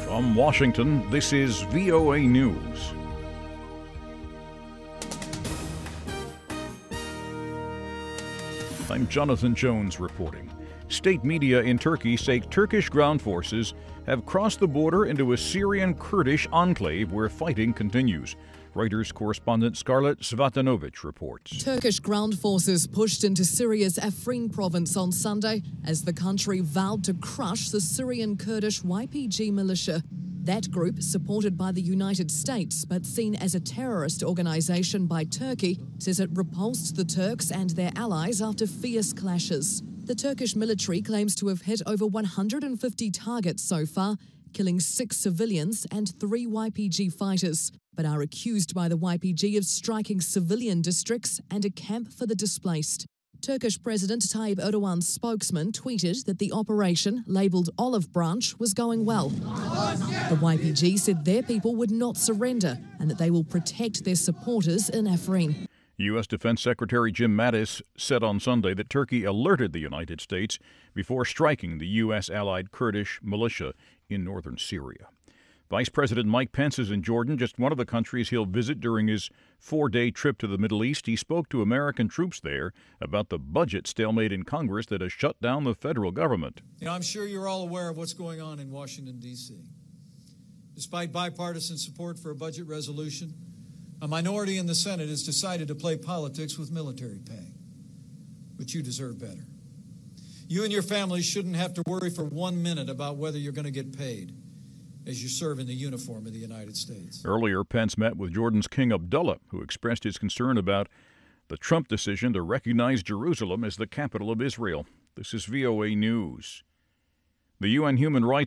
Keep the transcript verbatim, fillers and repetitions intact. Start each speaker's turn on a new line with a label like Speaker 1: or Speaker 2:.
Speaker 1: From Washington, this is V O A News. I'm Jonathan Jones reporting. State media in Turkey say Turkish ground forces have crossed the border into a Syrian Kurdish enclave where fighting continues. Reuters correspondent Scarlett Svatanovic reports.
Speaker 2: Turkish ground forces pushed into Syria's Afrin province on Sunday as the country vowed to crush the Syrian Kurdish Y P G militia. That group, supported by the United States but seen as a terrorist organization by Turkey, says it repulsed the Turks and their allies after fierce clashes. The Turkish military claims to have hit over one hundred fifty targets so far, killing six civilians and three Y P G fighters, but are accused by the Y P G of striking civilian districts and a camp for the displaced. Turkish President Tayyip Erdogan's spokesman tweeted that the operation, labelled Olive Branch, was going well. The Y P G said their people would not surrender and that they will protect their supporters in Afrin.
Speaker 1: U S. Defense Secretary Jim Mattis said on Sunday that Turkey alerted the United States before striking the U S-allied Kurdish militia in northern Syria. Vice President Mike Pence is in Jordan, just one of the countries he'll visit during his four-day trip to the Middle East. He spoke to American troops there about the budget stalemate in Congress that has shut down the federal government.
Speaker 3: You know, I'm sure you're all aware of what's going on in Washington, D C Despite bipartisan support for a budget resolution, a minority in the Senate has decided to play politics with military pay. But you deserve better. You and your families shouldn't have to worry for one minute about whether you're going to get paid as you serve in the uniform of the United States.
Speaker 1: Earlier, Pence met with Jordan's King Abdullah, who expressed his concern about the Trump decision to recognize Jerusalem as the capital of Israel. This is V O A News. The U N Human Rights